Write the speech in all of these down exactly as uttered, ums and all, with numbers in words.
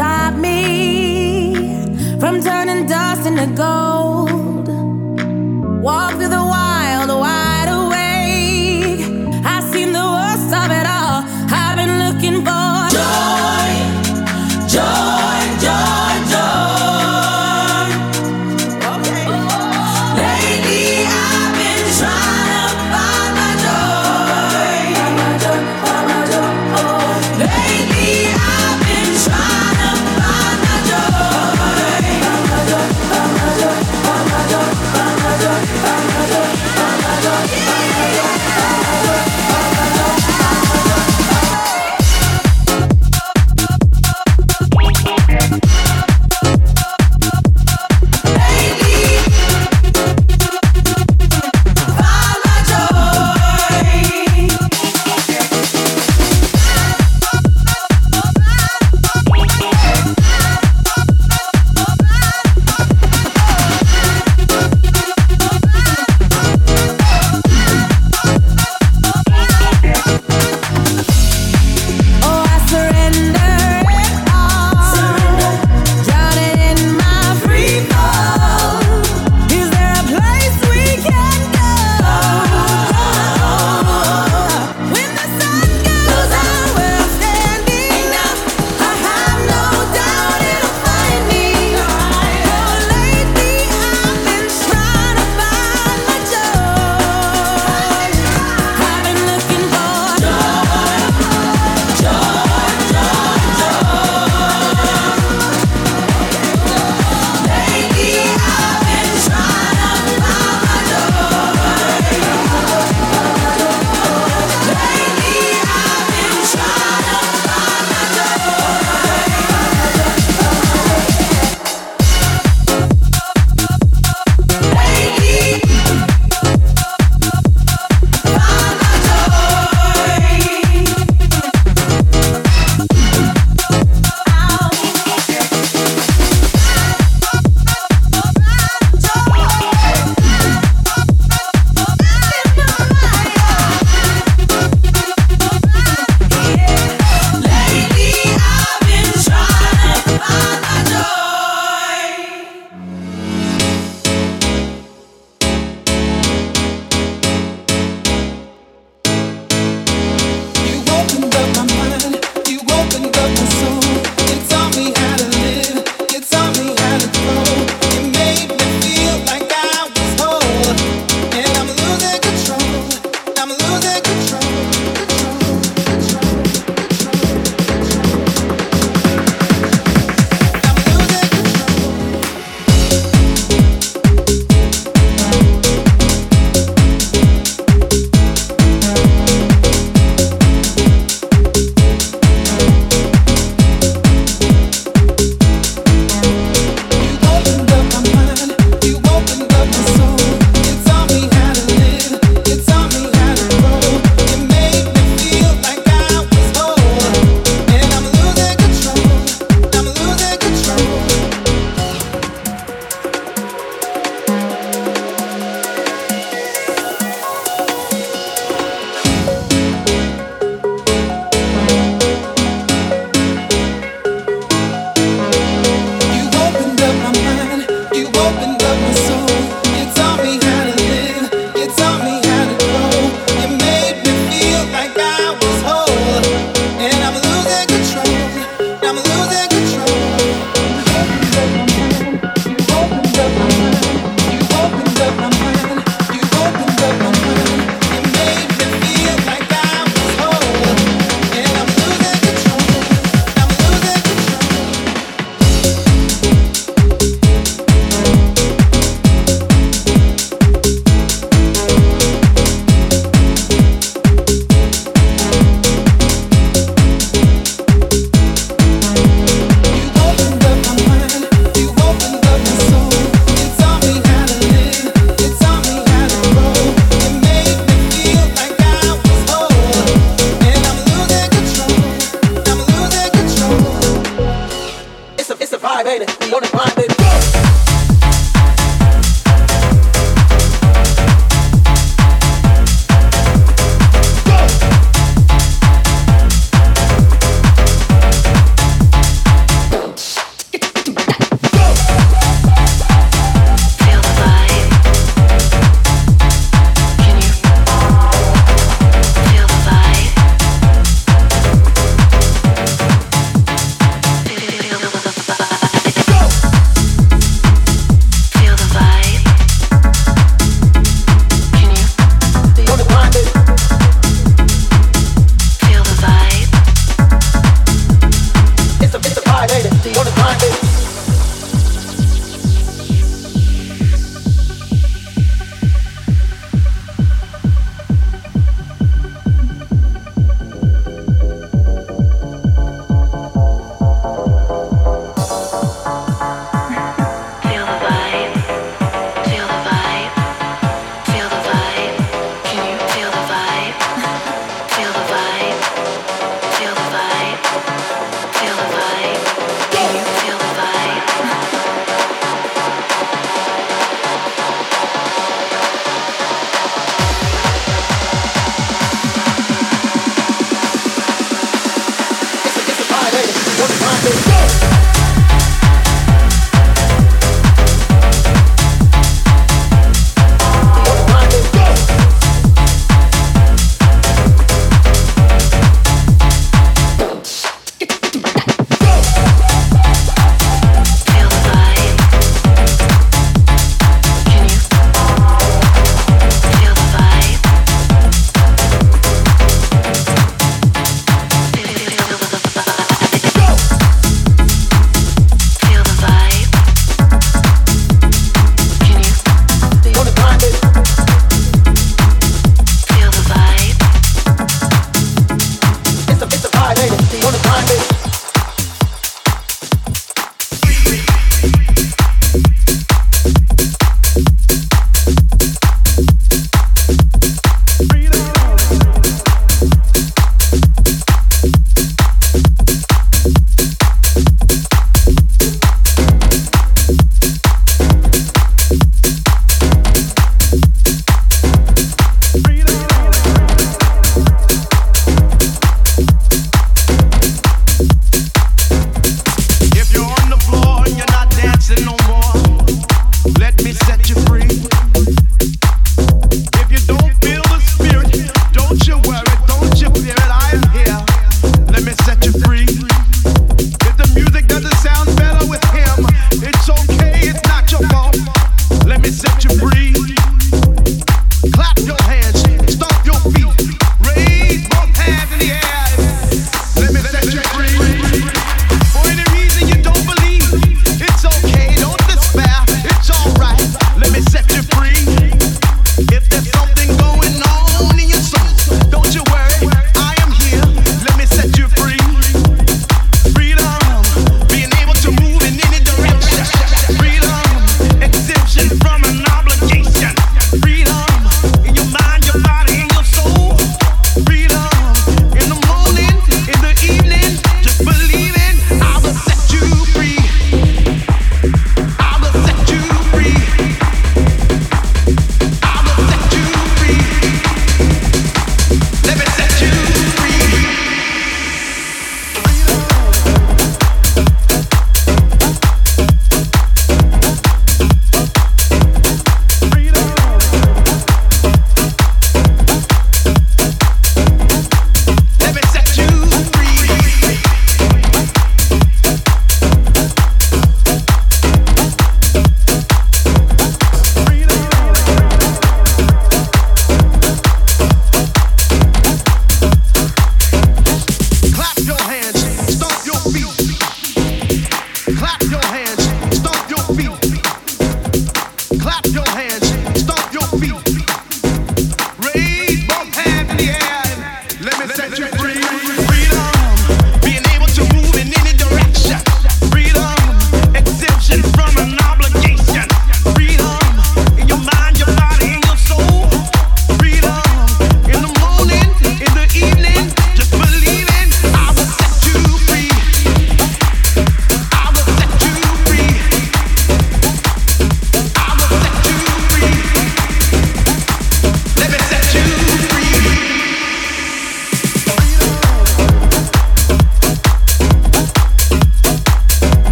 stop me from turning dust into gold. Walk through the wild, wide awake. I've seen the worst of it all. I've been looking for joy, joy, joy, joy. Okay. Lately I've been trying to find my joy, find my joy, find my joy. Oh. Lately I've been trying to find my joy, find my joy, find my joy, find my joy, find my joy, find my joy.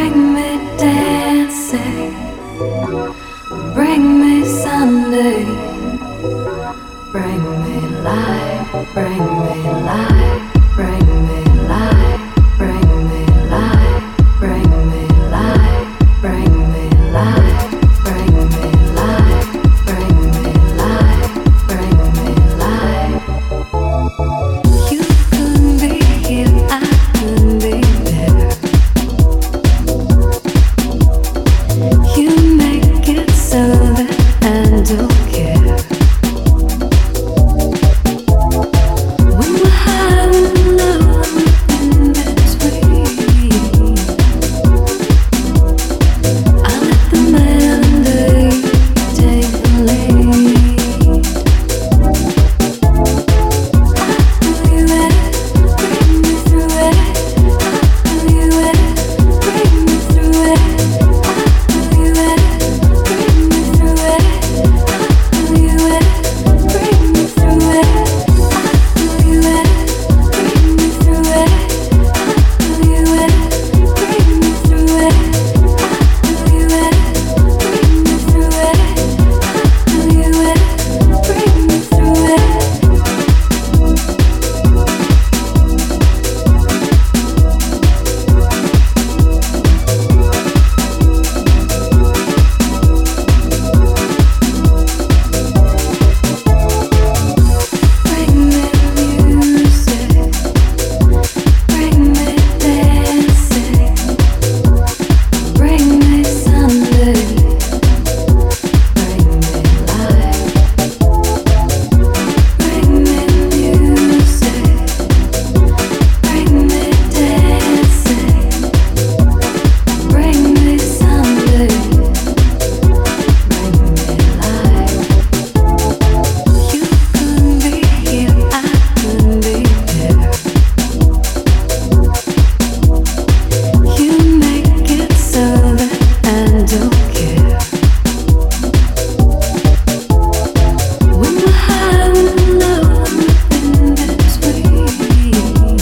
Bring me dancing, bring me Sunday, bring me life, bring me life, bring me life, bring me life, bring me life, bring me life, bring me life, bring me life, bring me life. You could be here, I could be there. You make it so that I don't care. When we're high and low in between, I let the melody take the lead. I know you let it bring me through it. I know you let it bring me through it. You let it bring me through it. I know you let it bring me through it. I know you let it bring me through it. I know you let it bring me through it. I know you let it bring me through it. I know you let it bring me through it. Bring me music, bring me dancing, bring me Sunday, bring me life. Bring me music, bring me dancing, bring me Sunday, bring me life. You could be here, I could be there. You make it so that I don't care. When we're high and low in between,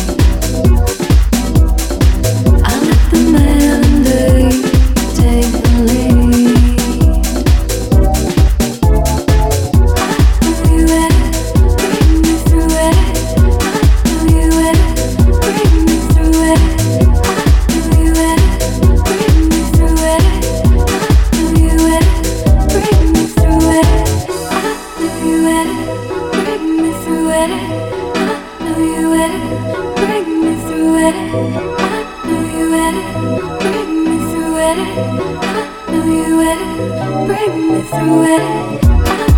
I let the melody take the lead. I know you let it bring me through it. I know you let it bring me through it. I know you let it bring me through it. I know you let it bring me through it. I know you let it bring me through it. I know you let it bring me through it. I know you let it bring me through it. I know you let it bring me through it.